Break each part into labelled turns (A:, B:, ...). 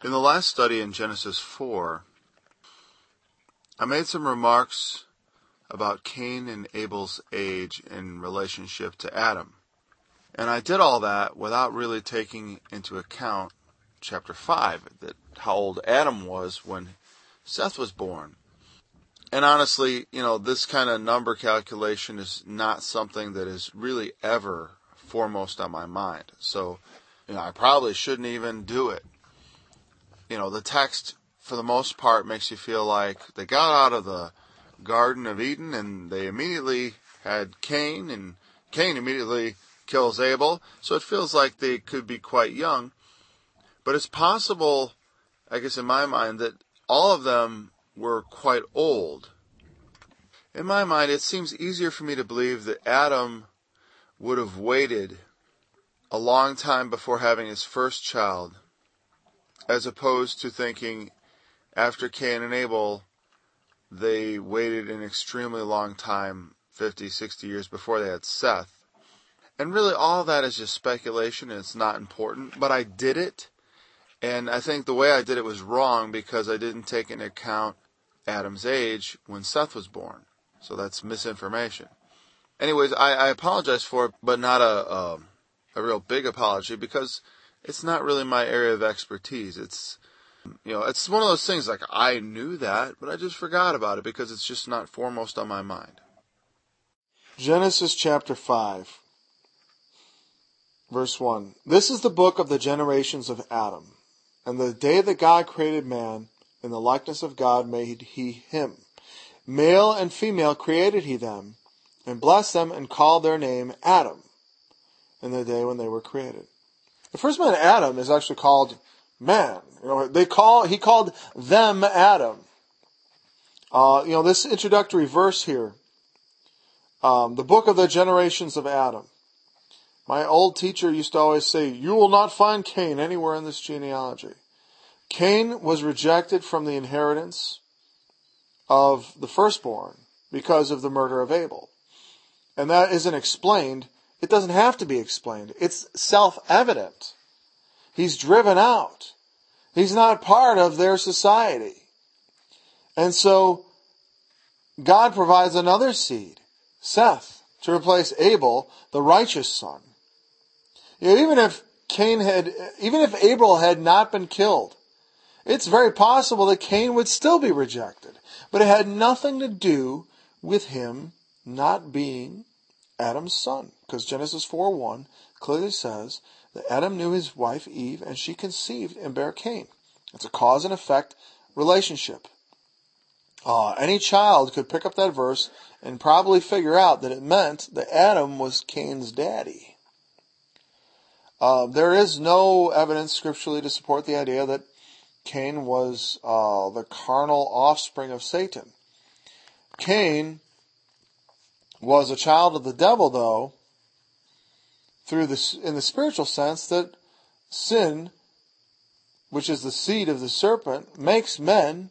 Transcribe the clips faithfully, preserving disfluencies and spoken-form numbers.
A: In the last study in Genesis four, I made some remarks about Cain and Abel's age in relationship to Adam. And I did all that without really taking into account chapter five, that how old Adam was when Seth was born. And honestly, you know, this kind of number calculation is not something that is really ever foremost on my mind. So, you know, I probably shouldn't even do it. You know, the text, for the most part, makes you feel like they got out of the Garden of Eden and they immediately had Cain, and Cain immediately kills Abel. So it feels like they could be quite young. But it's possible, I guess in my mind, that all of them were quite old. In my mind, it seems easier for me to believe that Adam would have waited a long time before having his first child, as opposed to thinking after Cain and Abel, they waited an extremely long time, fifty, sixty years before they had Seth. And really all that is just speculation and it's not important, but I did it. And I think the way I did it was wrong because I didn't take into account Adam's age when Seth was born. So that's misinformation. Anyways, I, I apologize for it, but not a, a a real big apology because it's not really my area of expertise. It's, you know, it's one of those things like I knew that, but I just forgot about it because it's just not foremost on my mind.
B: Genesis chapter five, verse one. This is the book of the generations of Adam. And the day that God created man, in the likeness of God made he him. Male and female created he them, and blessed them and called their name Adam, in the day when they were created. The first man, Adam, is actually called man. You know, they call he called them Adam. Uh, you know, this introductory verse here, um, the book of the generations of Adam. My old teacher used to always say, "You will not find Cain anywhere in this genealogy." Cain was rejected from the inheritance of the firstborn because of the murder of Abel, and that isn't explained. It doesn't have to be explained. It's self-evident. He's driven out. He's not part of their society. And so God provides another seed, Seth, to replace Abel, the righteous son. You know, even if Cain had, even if Abel had not been killed, it's very possible that Cain would still be rejected. But it had nothing to do with him not being Adam's son, because Genesis four one clearly says that Adam knew his wife Eve, and she conceived and bare Cain. It's a cause and effect relationship. Uh, any child could pick up that verse and probably figure out that it meant that Adam was Cain's daddy. Uh, there is no evidence scripturally to support the idea that Cain was uh, the carnal offspring of Satan. Cain was a child of the devil, though, through the, in the spiritual sense that sin, which is the seed of the serpent, makes men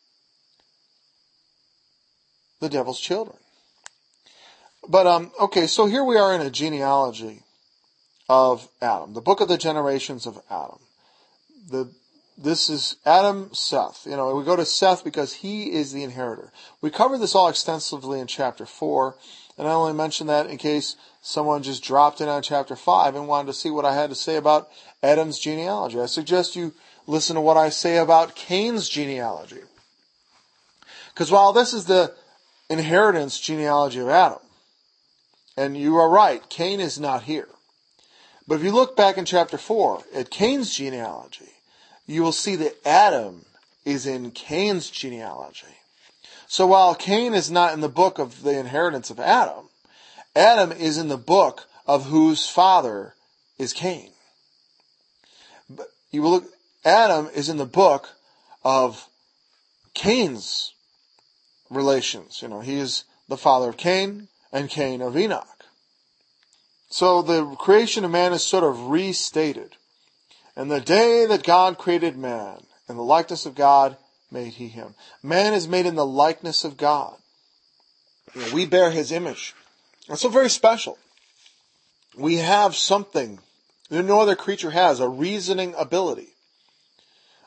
B: the devil's children. But, um, okay, so here we are in a genealogy of Adam, the book of the generations of Adam. The This is Adam, Seth. You know, we go to Seth because he is the inheritor. We covered this all extensively in chapter four, and I only mention that in case someone just dropped in on chapter five and wanted to see what I had to say about Adam's genealogy. I suggest you listen to what I say about Cain's genealogy. Because while this is the inheritance genealogy of Adam, and you are right, Cain is not here. But if you look back in chapter four at Cain's genealogy, you will see that Adam is in Cain's genealogy. So while Cain is not in the book of the inheritance of Adam, Adam is in the book of whose father is Cain. But you will look, Adam is in the book of Cain's relations. You know, he is the father of Cain and Cain of Enoch. So the creation of man is sort of restated. And the day that God created man, in the likeness of God made he him. Man is made in the likeness of God. You know, we bear his image. That's so very special. We have something that no other creature has, a reasoning ability.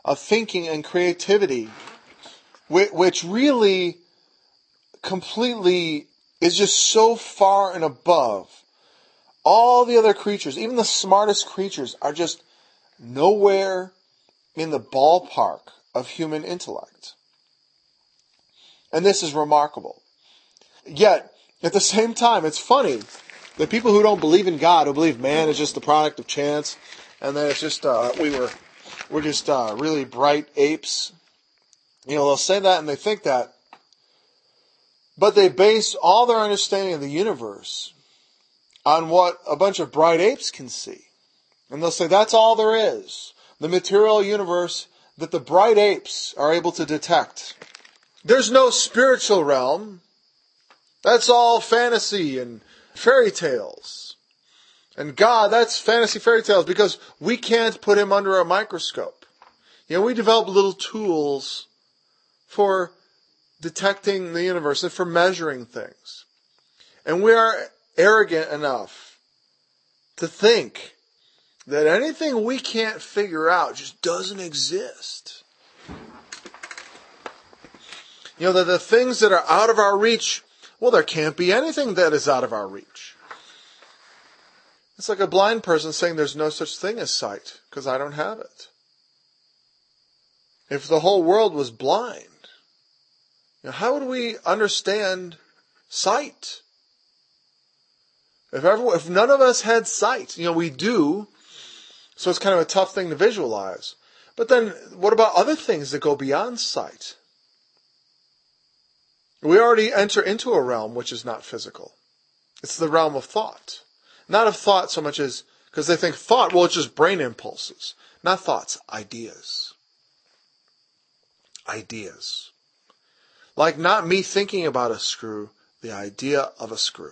B: of thinking and creativity, which really completely is just so far and above all the other creatures. Even the smartest creatures are just nowhere in the ballpark of human intellect. And this is remarkable. Yet, at the same time, it's funny that people who don't believe in God, who believe man is just the product of chance, and that it's just, uh, we were, we're just uh, really bright apes, you know, they'll say that and they think that, but they base all their understanding of the universe on what a bunch of bright apes can see. And they'll say that's all there is. The material universe that the bright apes are able to detect. There's no spiritual realm. That's all fantasy and fairy tales. And God, that's fantasy fairy tales because we can't put him under a microscope. You know, we develop little tools for detecting the universe and for measuring things. And we are arrogant enough to think that anything we can't figure out just doesn't exist. You know, that the things that are out of our reach, well, there can't be anything that is out of our reach. It's like a blind person saying there's no such thing as sight because I don't have it. If the whole world was blind, you know, how would we understand sight? If everyone, if none of us had sight, you know, we do, so it's kind of a tough thing to visualize. But then, what about other things that go beyond sight? We already enter into a realm which is not physical. It's the realm of thought. Not of thought so much as, because they think thought, well, it's just brain impulses. Not thoughts, ideas. Ideas. Like not me thinking about a screw, the idea of a screw.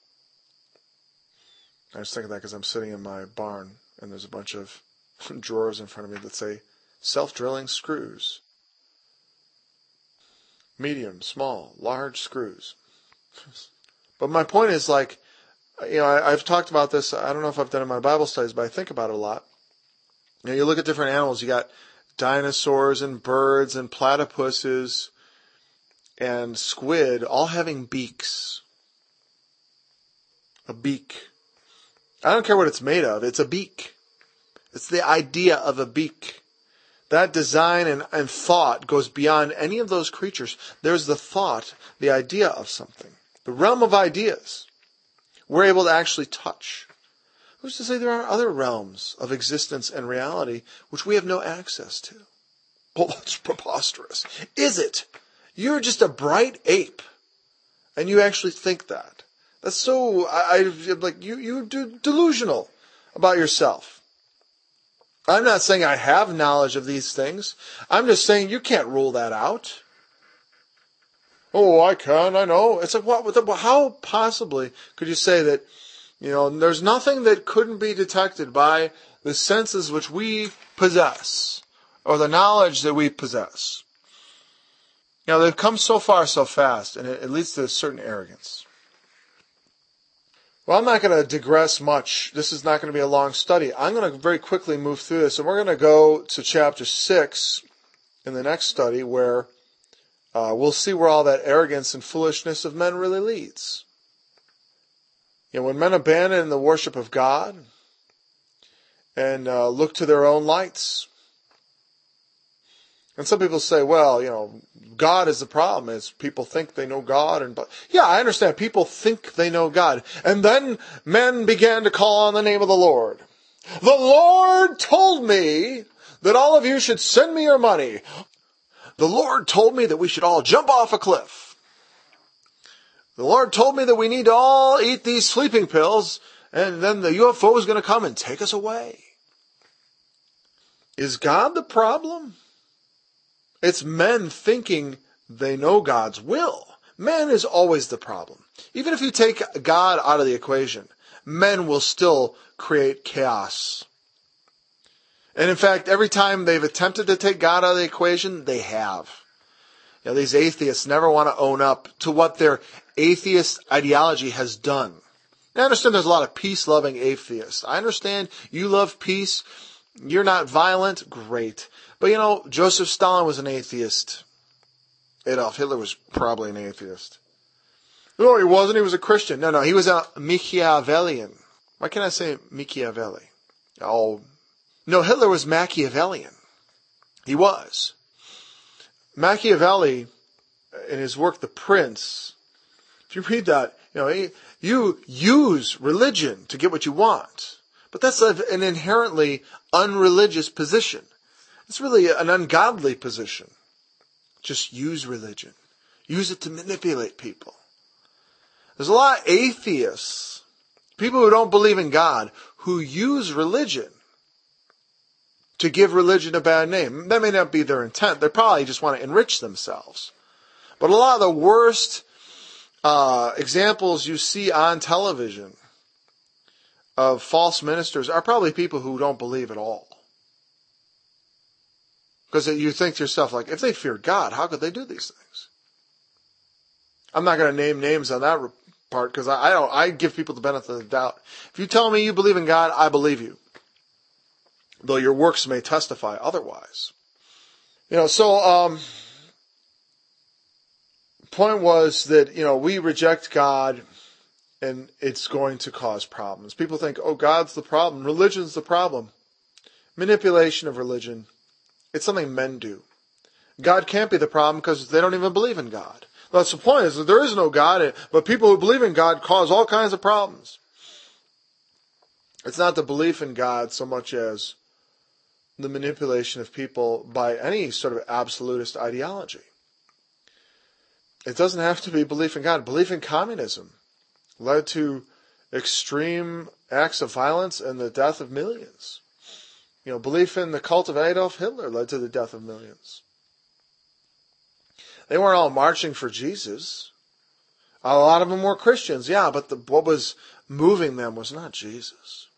B: I was thinking that because I'm sitting in my barn and there's a bunch of drawers in front of me that say self-drilling screws. Medium, small, large screws. But my point is, like, you know, I, I've talked about this. I don't know if I've done it in my Bible studies, but I think about it a lot. You know, you look at different animals. You got dinosaurs and birds and platypuses and squid all having beaks. A beak. I don't care what it's made of. It's a beak. It's the idea of a beak. That design and, and thought goes beyond any of those creatures. There's the thought, the idea of something. The realm of ideas. We're able to actually touch. Who's to say there are other realms of existence and reality which we have no access to? Well, that's preposterous. Is it? You're just a bright ape. And you actually think that. That's so, I, I like, you, you're delusional about yourself. I'm not saying I have knowledge of these things. I'm just saying you can't rule that out. Oh, I can, I know. It's like, what, how possibly could you say that, you know, there's nothing that couldn't be detected by the senses which we possess, or the knowledge that we possess? You know, they've come so far so fast, and it, it leads to a certain arrogance. Well, I'm not going to digress much. This is not going to be a long study. I'm going to very quickly move through this, and we're going to go to chapter six in the next study, where uh, we'll see where all that arrogance and foolishness of men really leads. You know, when men abandon the worship of God and uh, look to their own lights. And some people say, well, you know, God is the problem. Is people think they know God, and but yeah, I understand. People think they know God, and then men began to call on the name of the Lord. The Lord told me that all of you should send me your money. The Lord told me that we should all jump off a cliff. The Lord told me that we need to all eat these sleeping pills, and then the U F O is going to come and take us away. Is God the problem? It's men thinking they know God's will. Man is always the problem. Even if you take God out of the equation, men will still create chaos. And in fact, every time they've attempted to take God out of the equation, they have. You know, these atheists never want to own up to what their atheist ideology has done. I understand there's a lot of peace-loving atheists. I understand you love peace. You're not violent. Great. But you know, Joseph Stalin was an atheist. Adolf Hitler was probably an atheist. No, he wasn't. He was a Christian. No, no, he was a Machiavellian. Why can't I say Machiavelli? Oh, no, Hitler was Machiavellian. He was. Machiavelli, in his work, The Prince, if you read that, you know, he, you use religion to get what you want. But that's an inherently unreligious position. It's really an ungodly position. Just use religion. Use it to manipulate people. There's a lot of atheists, people who don't believe in God, who use religion to give religion a bad name. That may not be their intent. They probably just want to enrich themselves. But a lot of the worst uh, examples you see on television of false ministers are probably people who don't believe at all. Because you think to yourself, like, if they feared God, how could they do these things? I'm not going to name names on that part because I, I don't. I give people the benefit of the doubt. If you tell me you believe in God, I believe you, though your works may testify otherwise. You know. So, um, point was that you know we reject God, and it's going to cause problems. People think, oh, God's the problem, religion's the problem, manipulation of religion. It's something men do. God can't be the problem because they don't even believe in God. That's the point, is that there is no God, but people who believe in God cause all kinds of problems. It's not the belief in God so much as the manipulation of people by any sort of absolutist ideology. It doesn't have to be belief in God. Belief in communism led to extreme acts of violence and the death of millions. You know, belief in the cult of Adolf Hitler led to the death of millions. They weren't all marching for Jesus. A lot of them were Christians, yeah, but the, what was moving them was not Jesus.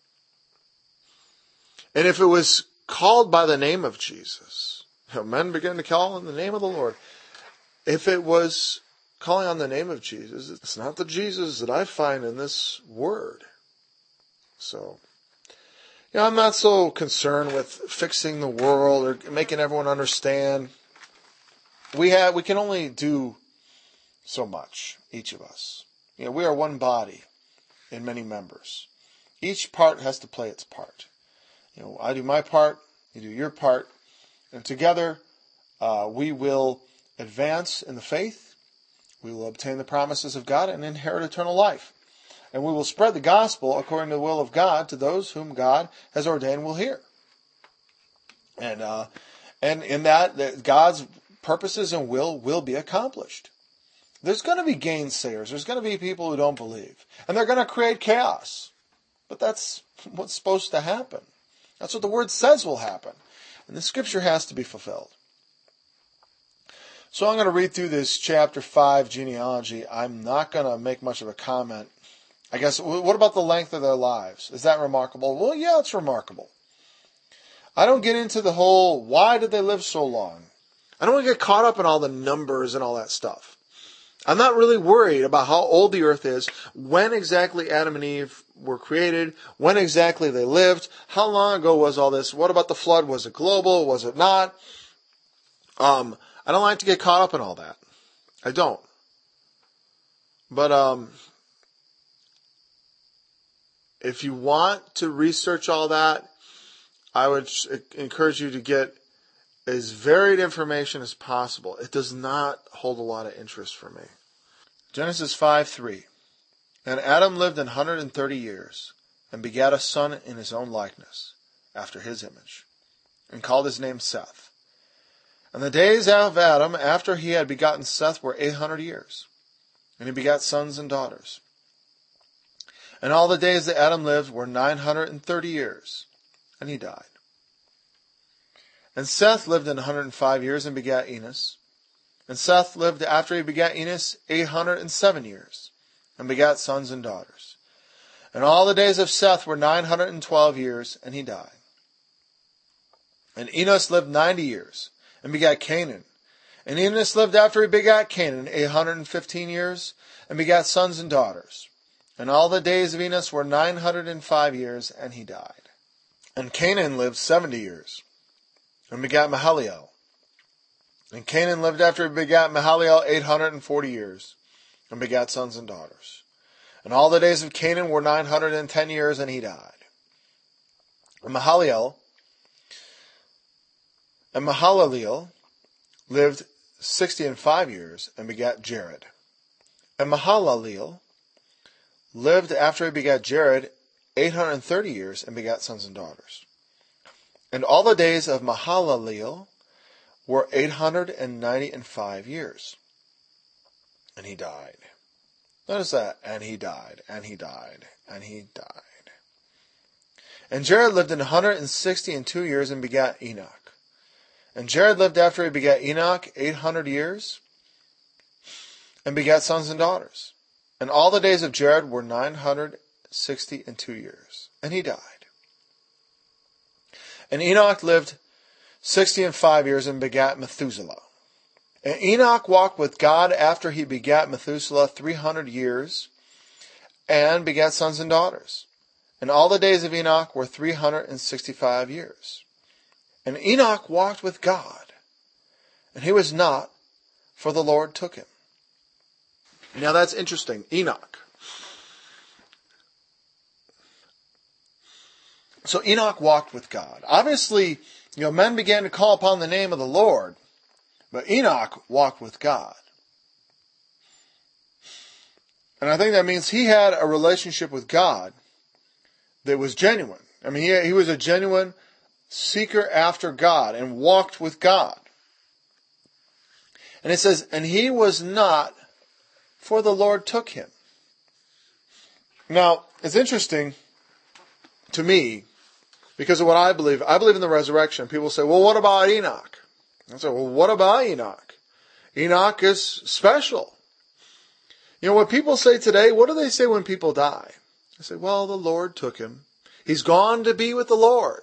B: And if it was called by the name of Jesus, you know, men began to call on the name of the Lord. If it was calling on the name of Jesus, it's not the Jesus that I find in this word. So, you know, I'm not so concerned with fixing the world or making everyone understand. We have, we can only do so much, each of us. You know, we are one body in many members. Each part has to play its part. You know, I do my part, you do your part, and together uh, we will advance in the faith. We will obtain the promises of God and inherit eternal life. And we will spread the gospel according to the will of God to those whom God has ordained will hear. And uh, and in that, that, God's purposes and will will be accomplished. There's going to be gainsayers. There's going to be people who don't believe. And they're going to create chaos. But that's what's supposed to happen. That's what the Word says will happen. And the Scripture has to be fulfilled. So I'm going to read through this chapter five genealogy. I'm not going to make much of a comment. I guess, what about the length of their lives? Is that remarkable? Well, yeah, it's remarkable. I don't get into the whole, why did they live so long? I don't want to get caught up in all the numbers and all that stuff. I'm not really worried about how old the earth is, when exactly Adam and Eve were created, when exactly they lived, how long ago was all this, what about the flood, was it global, was it not? Um, I don't like to get caught up in all that. I don't. But, um... if you want to research all that, I would encourage you to get as varied information as possible. It does not hold a lot of interest for me. Genesis five three. And Adam lived one hundred thirty years, and begat a son in his own likeness, after his image, and called his name Seth. And the days of Adam, after he had begotten Seth, were eight hundred years. And he begat sons and daughters. And all the days that Adam lived were nine hundred thirty years, and he died. And Seth lived one hundred five years and begat Enos. And Seth lived after he begat Enos eight hundred seven years, and begat sons and daughters. And all the days of Seth were nine hundred twelve years, and he died. And Enos lived ninety years, and begat Canaan. And Enos lived after he begat Canaan eight hundred fifteen years, and begat sons and daughters. And all the days of Enos were nine hundred five years, and he died. And Canaan lived seventy years, and begat Mahalalel. And Canaan lived after he begat Mahalalel eight hundred and forty years, and begat sons and daughters. And all the days of Canaan were nine hundred and ten years, and he died. And Mahalalel, and Mahalalel lived sixty and five years, and begat Jared. And Mahalalel lived after he begat Jared eight hundred and thirty years, and begat sons and daughters. And all the days of Mahalalel were eight hundred and ninety and five years. And he died. Notice that. And he died. And he died. And he died. And Jared lived in one hundred and sixty and two years, and begat Enoch. And Jared lived after he begat Enoch eight hundred years, and begat sons and daughters. And all the days of Jared were nine hundred sixty and two years. And he died. And Enoch lived sixty and five years, and begat Methuselah. And Enoch walked with God after he begat Methuselah three hundred years, and begat sons and daughters. And all the days of Enoch were three hundred and sixty-five years. And Enoch walked with God, and he was not, for the Lord took him. Now that's interesting. Enoch. So Enoch walked with God. Obviously, you know, men began to call upon the name of the Lord, but Enoch walked with God. And I think that means he had a relationship with God that was genuine. I mean, he, he was a genuine seeker after God and walked with God. And it says, and he was not, for the Lord took him. Now, it's interesting to me, because of what I believe. I believe in the resurrection. People say, well, what about Enoch? I say, well, what about Enoch? Enoch is special. You know, what people say today, what do they say when people die? They say, well, the Lord took him. He's gone to be with the Lord.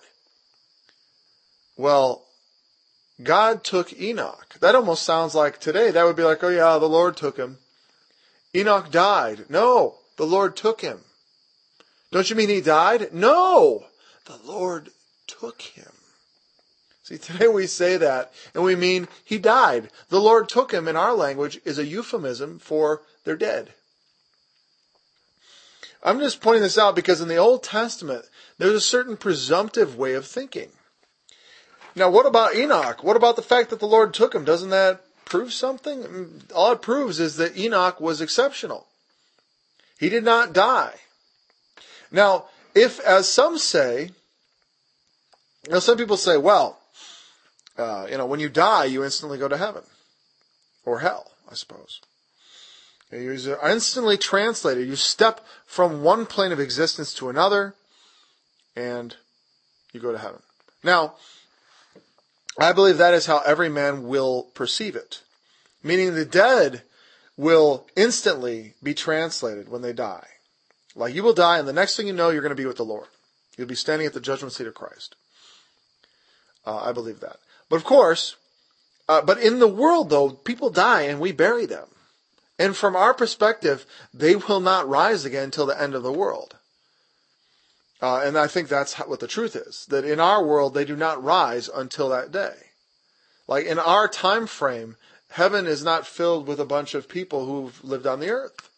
B: Well, God took Enoch. That almost sounds like today. That would be like, oh yeah, the Lord took him. Enoch died. No, the Lord took him. Don't you mean he died? No, the Lord took him. See, today we say that, and we mean he died. The Lord took him, in our language, is a euphemism for they're dead. I'm just pointing this out because in the Old Testament, there's a certain presumptive way of thinking. Now, what about Enoch? What about the fact that the Lord took him? Doesn't that prove something? All it proves is that Enoch was exceptional. He did not die. Now, if, as some say, you know, some people say, well, uh, you know, when you die, you instantly go to heaven. Or hell, I suppose. You're instantly translated. You step from one plane of existence to another, and you go to heaven. Now, I believe that is how every man will perceive it. Meaning the dead will instantly be translated when they die. Like you will die, and the next thing you know, you're going to be with the Lord. You'll be standing at the judgment seat of Christ. Uh, I believe that. But of course, uh, but in the world, though, people die and we bury them. And from our perspective, they will not rise again until the end of the world. Uh, and I think that's what the truth is. That in our world, they do not rise until that day. Like in our time frame, heaven is not filled with a bunch of people who've lived on the earth.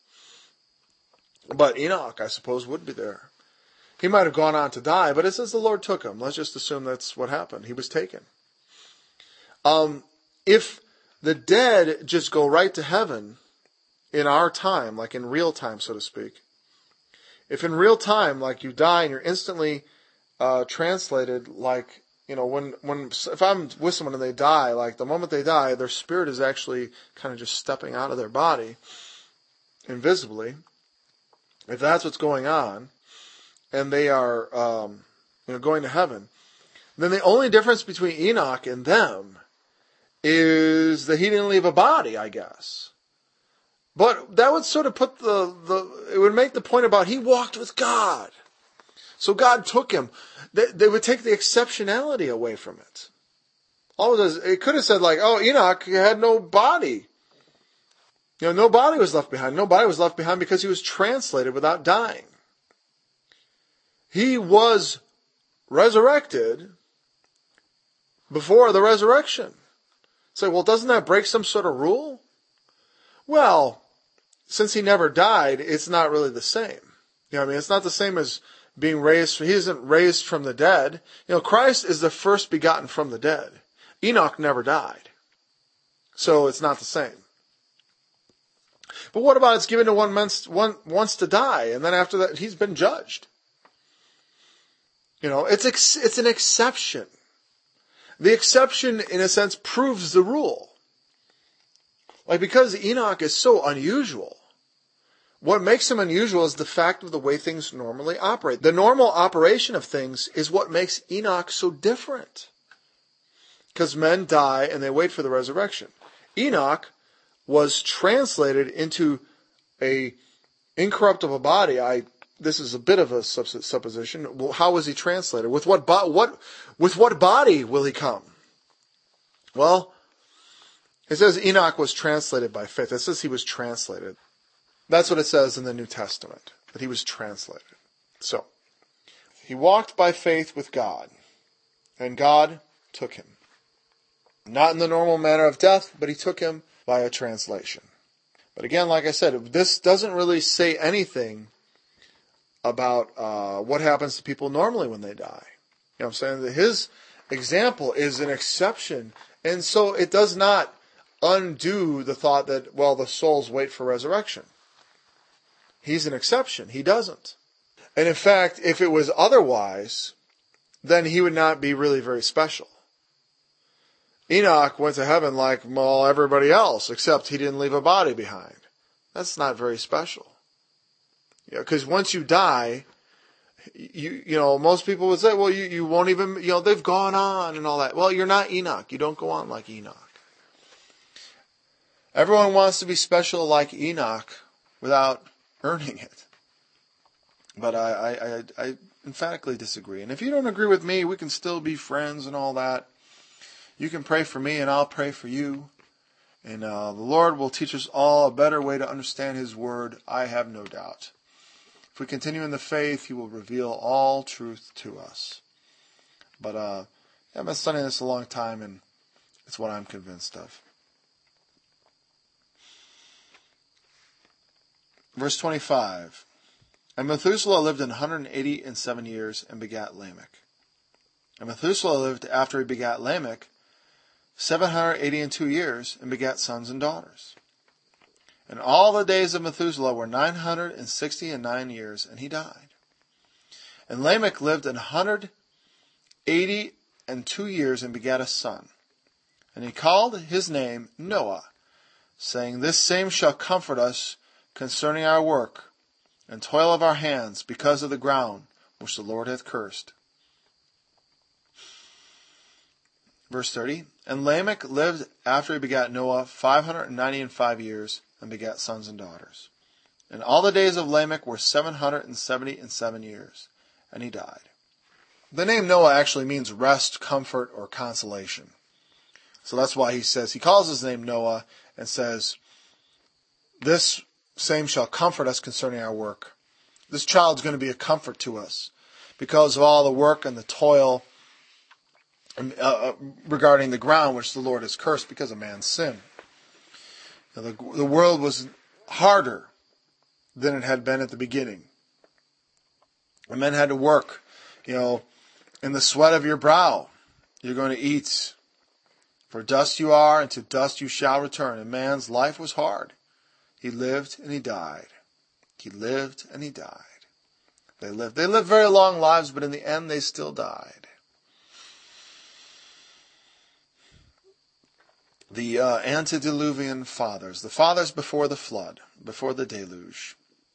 B: But Enoch, I suppose, would be there. He might have gone on to die, but it says the Lord took him. Let's just assume that's what happened. He was taken. Um, if the dead just go right to heaven in our time, like in real time, so to speak, if in real time, like you die and you're instantly uh, translated, like, you know, when, when, if I'm with someone and they die, like the moment they die, their spirit is actually kind of just stepping out of their body invisibly. If that's what's going on, and they are, um, you know, going to heaven, then the only difference between Enoch and them is that he didn't leave a body, I guess. But that would sort of put the, the, it would make the point about he walked with God. So God took him. They, they would take the exceptionality away from it. All it is, it could have said like, oh, Enoch had no body. You know, no body was left behind. No body was left behind because he was translated without dying. He was resurrected, before the resurrection. Say, well, doesn't that break some sort of rule? Well, since he never died, it's not really the same. You know what I mean? It's not the same as being raised. He isn't raised from the dead. You know, Christ is the first begotten from the dead. Enoch never died. So it's not the same. But what about it's given to one man one wants to die, and then after that he's been judged? You know, it's ex, it's an exception. The exception, in a sense, proves the rule. Like, because Enoch is so unusual, what makes him unusual is the fact of the way things normally operate. The normal operation of things is what makes Enoch so different. Because men die and they wait for the resurrection. Enoch was translated into a incorruptible body. I this is a bit of a supposition. Well, how was he translated? With what bo- what with what body will he come? Well, it says Enoch was translated by faith. It says he was translated. That's what it says in the New Testament, that he was translated. So, he walked by faith with God, and God took him. Not in the normal manner of death, but he took him by a translation. But again, like I said, this doesn't really say anything about uh, what happens to people normally when they die. You know what I'm saying? That his example is an exception, and so it does not undo the thought that, well, the souls wait for resurrection. He's an exception. He doesn't. And in fact, if it was otherwise, then he would not be really very special. Enoch went to heaven like, well, everybody else, except he didn't leave a body behind. That's not very special. You know, because once you die, you you know, most people would say, well, you, you won't even, you know, they've gone on and all that. Well, you're not Enoch. You don't go on like Enoch. Everyone wants to be special like Enoch without earning it. But I, I, I, I emphatically disagree. And if you don't agree with me, we can still be friends and all that. You can pray for me and I'll pray for you. And uh, the Lord will teach us all a better way to understand His Word, I have no doubt. If we continue in the faith, He will reveal all truth to us. But uh, I've been studying this a long time, and it's what I'm convinced of. Verse twenty-five. And Methuselah lived in one hundred eighty and seven years and begat Lamech. And Methuselah lived after he begat Lamech seven hundred eighty and two years and begat sons and daughters. And all the days of Methuselah were nine hundred and sixty and nine years, and he died. And Lamech lived in one hundred eighty and two years and begat a son. And he called his name Noah, saying, This same shall comfort us concerning our work and toil of our hands, because of the ground which the Lord hath cursed. Verse thirty. And Lamech lived after he begat Noah five hundred ninety and five years, and begat sons and daughters. And all the days of Lamech were seven hundred and seventy and seven years, and he died. The name Noah actually means rest, comfort, or consolation. So that's why he says, he calls his name Noah and says, This same shall comfort us concerning our work. This child's going to be a comfort to us because of all the work and the toil uh, regarding the ground which the Lord has cursed because of man's sin. Now, the, the world was harder than it had been at the beginning. And men had to work, you know, in the sweat of your brow. You're going to eat. For dust you are, and to dust you shall return. And man's life was hard. He lived and he died. He lived and he died. They lived. They lived very long lives, but in the end they still died. The uh, antediluvian fathers, the fathers before the flood, before the deluge.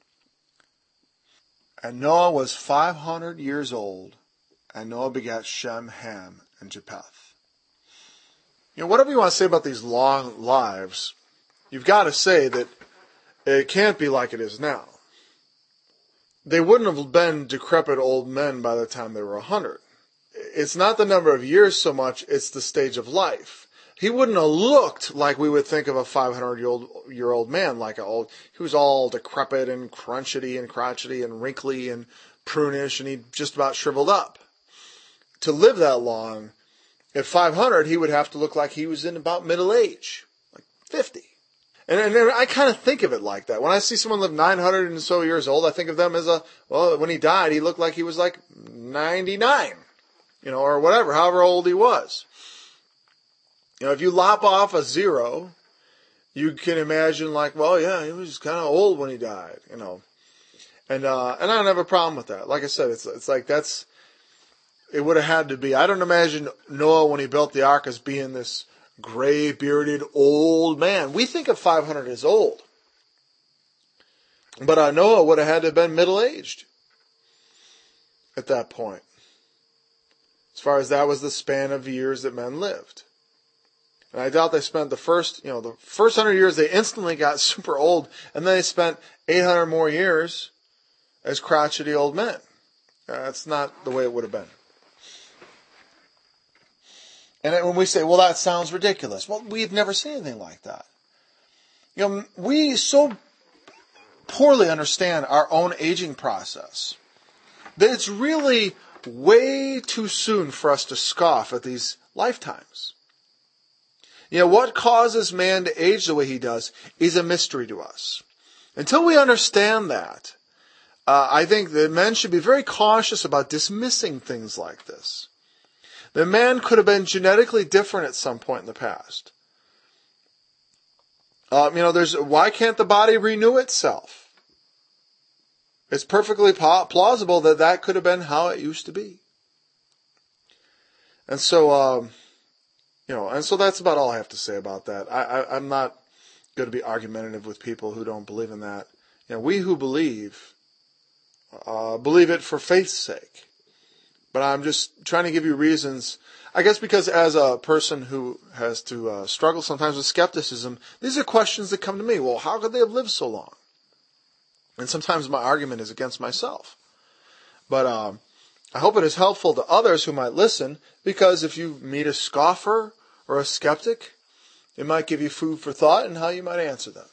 B: And Noah was five hundred years old, and Noah begat Shem, Ham, and Japheth. You know, whatever you want to say about these long lives, you've got to say that it can't be like it is now. They wouldn't have been decrepit old men by the time they were a hundred. It's not the number of years so much, it's the stage of life. He wouldn't have looked like we would think of a five hundred year old year old man, like a old, he was all decrepit and crunchety and crotchety and wrinkly and prunish, and he just about shriveled up. To live that long at five hundred, he would have to look like he was in about middle age, like fifty. And, and I kind of think of it like that. When I see someone live nine hundred and so years old, I think of them as a, well, when he died, he looked like he was like ninety-nine, you know, or whatever, however old he was. You know, if you lop off a zero, you can imagine like, well, yeah, he was kind of old when he died, you know. And, uh, and I don't have a problem with that. Like I said, it's, it's like that's, it would have had to be. I don't imagine Noah when he built the ark as being this gray-bearded old man. We think of five hundred as old. But uh, Noah would have had to have been middle-aged at that point. As far as that was the span of years that men lived. And I doubt they spent the first, you know, the first hundred years they instantly got super old, and then they spent eight hundred more years as crotchety old men. Uh, that's not the way it would have been. And when we say, well, that sounds ridiculous. Well, we've never seen anything like that. You know, we so poorly understand our own aging process that it's really way too soon for us to scoff at these lifetimes. You know, what causes man to age the way he does is a mystery to us. Until we understand that, uh, I think that men should be very cautious about dismissing things like this. The man could have been genetically different at some point in the past. Um, you know, there's why can't the body renew itself? It's perfectly plausible that that could have been how it used to be. And so, um, you know, and so that's about all I have to say about that. I, I, I'm not going to be argumentative with people who don't believe in that. You know, we who believe, uh, believe it for faith's sake. But I'm just trying to give you reasons, I guess because as a person who has to uh, struggle sometimes with skepticism, these are questions that come to me. Well, how could they have lived so long? And sometimes my argument is against myself. But um, I hope it is helpful to others who might listen, because if you meet a scoffer or a skeptic, it might give you food for thought and how you might answer them.